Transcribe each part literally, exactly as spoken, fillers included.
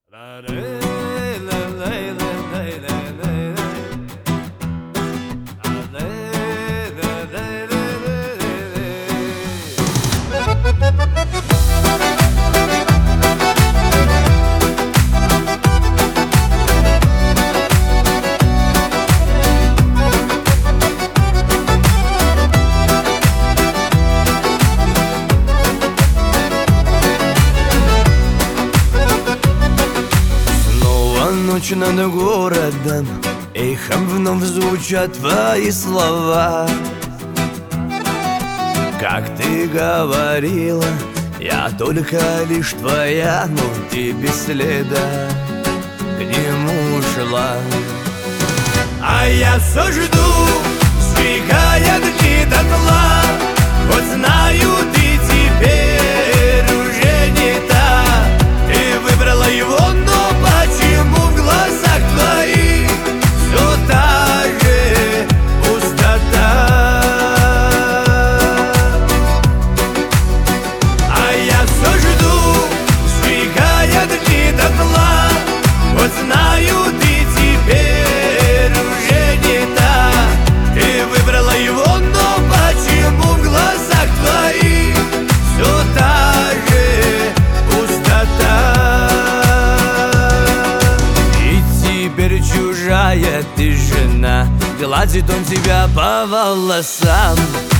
Ночь над городом, эхом вновь звучат твои слова. Как ты говорила, я только лишь твоя, но ты без следа к нему ушла. А я все жду, сжигая дни дотла. Вот знаю, ты теперь уже не та. Ты выбрала его, но почему в глазах твоих все та же пустота? А я все жду, сжигая дни дотла. Вот знаю, ты теперь уже не та. Ты выбрала его, но почему в глазах твоих все та же пустота? Теперь чужая ты жена, гладит он тебя по волосам.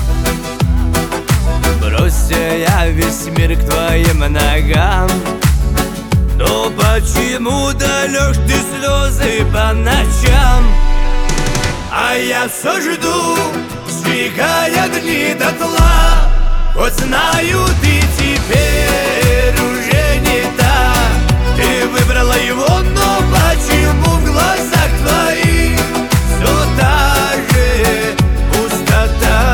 Бросься я весь мир к твоим ногам. Но почему далек ты слезы по ночам? А я все жду, сжигая дни дотла. Вот знаю, ты теперь уже не та. Ты выбрала его, но почему в глазах твоих все та же пустота?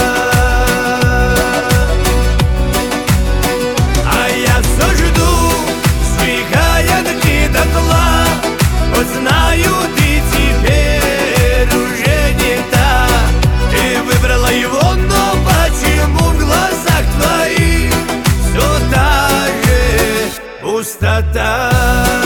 А я все жду, сжигая дни дотла. Вот знаю, ты теперь уже не та. Ты выбрала его, но почему в глазах твоих все та же пустота?